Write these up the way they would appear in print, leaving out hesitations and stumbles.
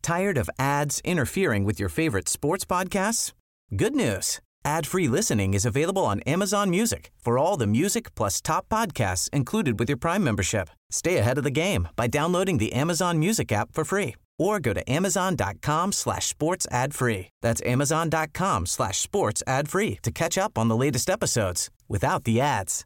Tired of ads interfering with your favorite sports podcasts? Good news. Ad-free listening is available on Amazon Music for all the music plus top podcasts included with your Prime membership. Stay ahead of the game by downloading the Amazon Music app for free or go to amazon.com/sports ad free. That's amazon.com/sports ad free to catch up on the latest episodes without the ads.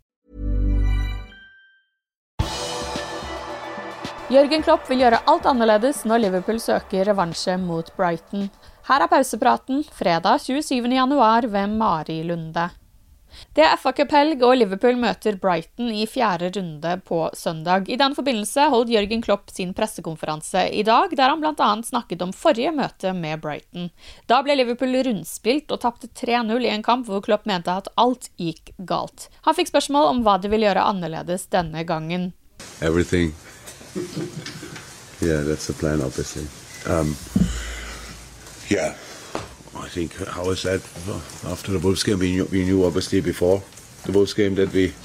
Jürgen Klopp vil gjøre alt annerledes når Liverpool søker revansje mot Brighton. Her pausepraten, fredag 27. januar ved Mari Lunde. Det FA Cup-helg og Liverpool møter Brighton i 4. runde på søndag. I den forbindelse holdt Jürgen Klopp sin pressekonferanse i dag, der han blant annet snakket om forrige møte med Brighton. Da ble Liverpool rundspilt og tapte 3-0 i en kamp hvor Klopp mente at alt gikk galt. Han fikk spørsmål om hva de vil gjøre annerledes denne gangen. Everything. Yeah, that's the plan, obviously. Yeah, I think, how I said, after the Wolves game, we knew obviously before the Wolves game that we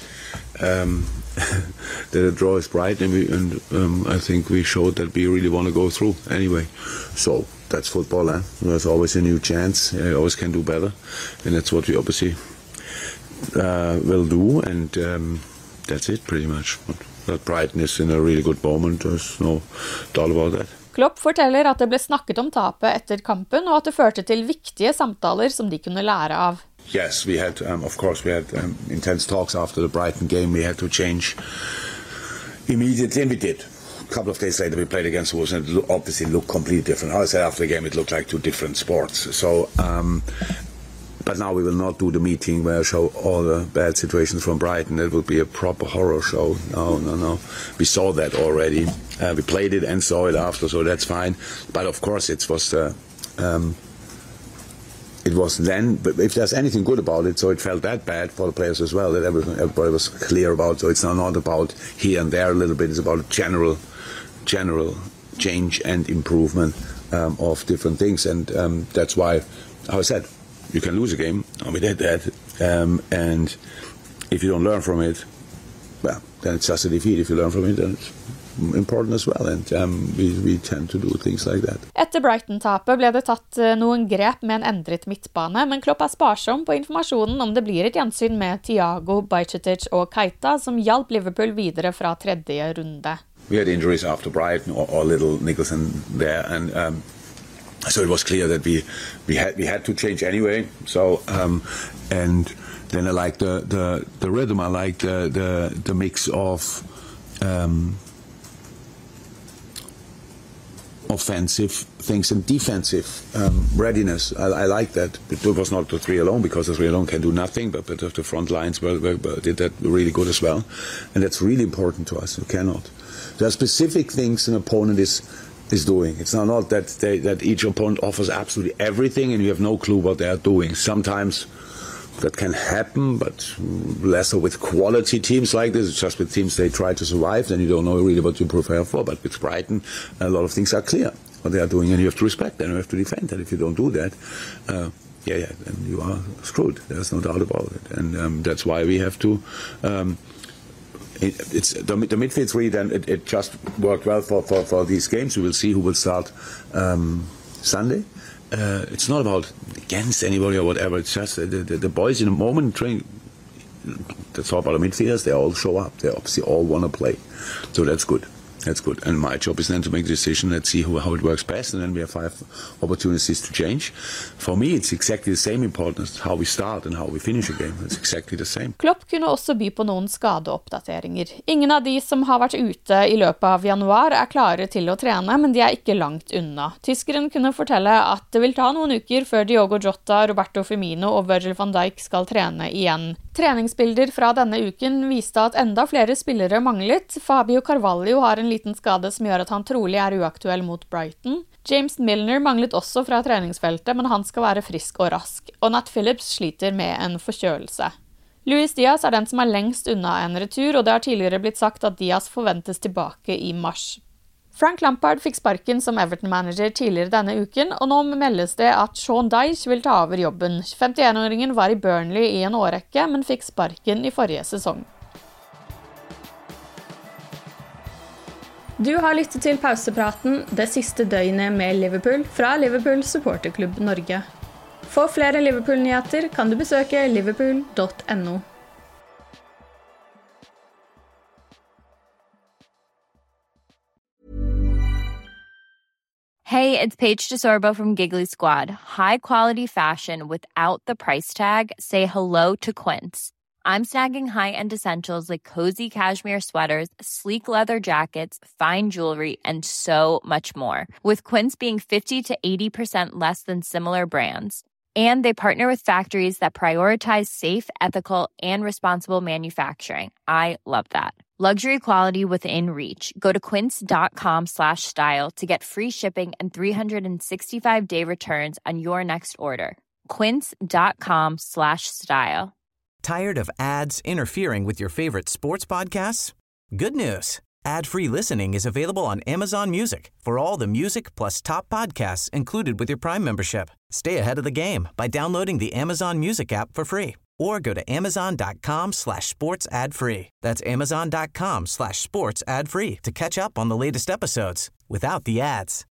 that a draw is bright, and I think we showed that we really want to go through anyway. So that's football, eh? There's always a new chance. You always can do better, and that's what we obviously will do, and that's it pretty much. That Brighton is in a really good moment. There's no doubt about that. Klopp forteller at det ble snakket om tapet etter kampen, og at det førte til viktige samtaler som de kunne lære av. Yes, we had, of course, we had intense talks after the Brighton game. We had to change immediately, and we did. A couple of days later, we played against Wolves, and it obviously looked completely different. How I said after the game, it looked like two different sports. So, but now we will not do the meeting where I show all the bad situations from Brighton. It will be a proper horror show. No. We saw that already. We played it and saw it after, so that's fine. But of course, it was then. But if there's anything good about it, so it felt that bad for the players as well. That everybody was clear about. So it's not about here and there a little bit. It's about general change and improvement of different things, and that's why, how I said, you can lose a game, and we did that, and if you don't learn from it, well, then it's just a defeat. If you learn from it, then it's important as well, and we tend to do things like that. Etter Brighton-tapet ble det tatt noen grep med en endret midtbane, men Klopp sparsom på informasjonen om det blir et gjensyn med Thiago, Bajcetic og Keita, som hjalp Liverpool videre fra 3. runde. We had injuries after Brighton, or little Nicholson there, and so it was clear that we had to change anyway. So and then I liked the rhythm. I liked the mix of offensive things and defensive readiness. I like that. It was not the three alone, because the three alone can do nothing, but the front lines did that really good as well, and that's really important to us. You cannot. There are specific things an opponent is doing. It's not that each opponent offers absolutely everything and you have no clue what they are doing. Sometimes that can happen, but lesser with quality teams like this. It's just with teams they try to survive, then you don't know really what you prepare for. But with Brighton, a lot of things are clear what they are doing, and you have to respect that, and you have to defend that. If you don't do that, then you are screwed. There's no doubt about it, and that's why we have to. It's the midfield three. Then it just worked well for these games. We will see who will start Sunday. It's not about against anybody or whatever. It's just the boys in the moment train. That's all about the midfielders. They all show up. They obviously all want to play, so that's good. That's good. And my job is then to make the decision. Let's see how it works best, and then we have 5 opportunities to change. For me, it's exactly the same importance how we start and how we finish a game. It's exactly the same. Klopp kunne også by på noen skadeoppdateringer. Ingen av de som har vært ute i løpet av januar klare til å trene, men de ikke langt unna. Tyskeren kunne fortelle at det vil ta noen uker før Diogo Jota, Roberto Firmino og Virgil van Dijk skal trene igjen. Treningsbilder fra denne uken viste at enda flere spillere manglet. Fabio Carvalho har en liten skade som gjør at han trolig uaktuell mot Brighton. James Milner manglet også fra treningsfeltet, men han skal være frisk og rask. Og Nat Phillips sliter med en forkjølelse. Luis Diaz den som lengst unna en retur, og det har tidligere blitt sagt at Diaz forventes tilbake i mars. Frank Lampard fikk sparken som Everton-manager tidligere denne uken, og nå meldes det at Sean Dyche vil ta over jobben. 51-åringen var i Burnley i en årrekke, men fikk sparken i forrige sesong. Du har lyttet til pausepraten det siste døgnet med Liverpool fra Liverpool Supporterklubb Norge. For flere Liverpool-nyheter kan du besøke liverpool.no. Hey, it's Paige DeSorbo from Giggly Squad. High quality fashion without the price tag. Say hello to Quince. I'm snagging high-end essentials like cozy cashmere sweaters, sleek leather jackets, fine jewelry, and so much more. With Quince being 50 to 80% less than similar brands. And they partner with factories that prioritize safe, ethical, and responsible manufacturing. I love that. Luxury quality within reach. Go to quince.com/style to get free shipping and 365-day returns on your next order. Quince.com/style. Tired of ads interfering with your favorite sports podcasts? Good news. Ad-free listening is available on Amazon Music for all the music plus top podcasts included with your Prime membership. Stay ahead of the game by downloading the Amazon Music app for free or go to amazon.com/sports ad-free. That's amazon.com/sports ad-free to catch up on the latest episodes without the ads.